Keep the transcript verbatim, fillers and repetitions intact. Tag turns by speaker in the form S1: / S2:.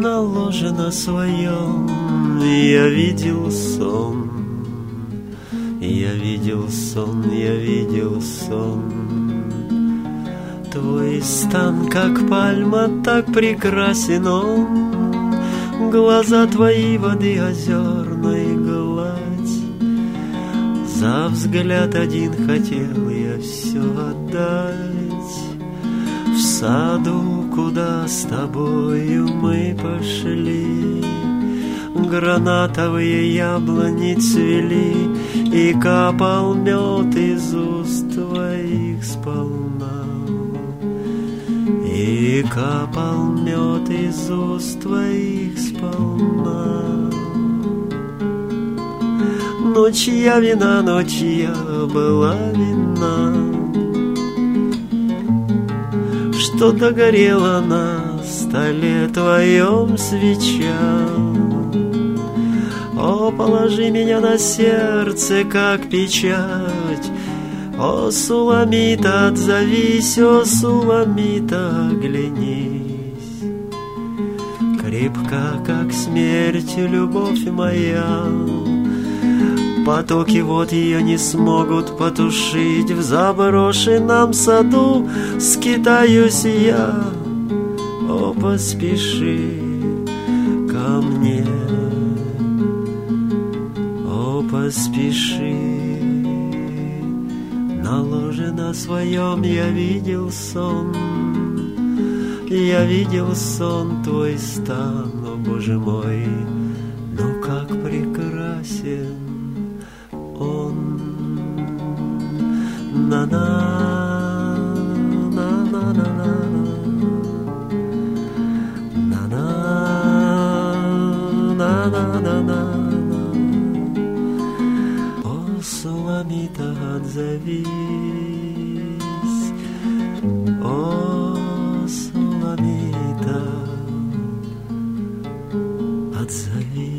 S1: На ложе на своем я видел сон, я видел сон, я видел сон. Твой стан, как пальма, так прекрасен он, глаза твои воды озерной гладь. За взгляд один хотел я все отдать. В саду, куда с тобою мы пошли, гранатовые яблони цвели, и капал мед из уст твоих сполна, и капал мед из уст твоих сполна. Но чья вина, но чья была вина, что догорела на столе твоем свеча? О, положи меня на сердце, как печать. О, Суламита, отзовись, о, Суламита, оглянись. Крепка, как смерть, любовь моя, потоки вод ее не смогут потушить. В заброшенном саду скитаюсь я. О, поспеши ко мне, о, поспеши. На ложе на своем я видел сон, я видел сон твой стан, о, Боже мой, но как прекрасен он. На-на, на-на-на-на, на-на, на-на-на-на. О, Суламита, отзовись, о, Суламита, отзовись.